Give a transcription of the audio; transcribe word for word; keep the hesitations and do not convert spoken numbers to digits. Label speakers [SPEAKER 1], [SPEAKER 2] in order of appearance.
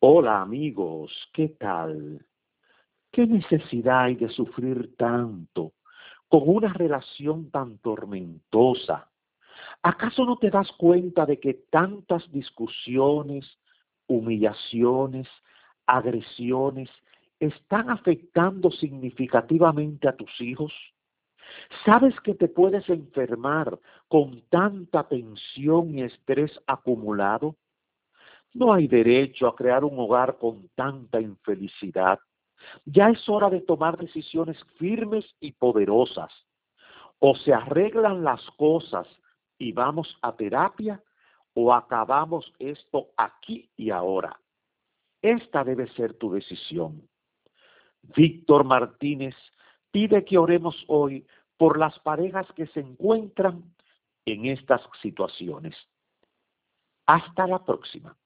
[SPEAKER 1] Hola amigos, ¿qué tal? ¿Qué necesidad hay de sufrir tanto con una relación tan tormentosa? ¿Acaso no te das cuenta de que tantas discusiones, humillaciones, agresiones están afectando significativamente a tus hijos? ¿Sabes que te puedes enfermar con tanta tensión y estrés acumulado? No hay derecho a crear un hogar con tanta infelicidad. Ya es hora de tomar decisiones firmes y poderosas. O se arreglan las cosas y vamos a terapia, o acabamos esto aquí y ahora. Esta debe ser tu decisión. Víctor Martínez pide que oremos hoy por las parejas que se encuentran en estas situaciones. Hasta la próxima.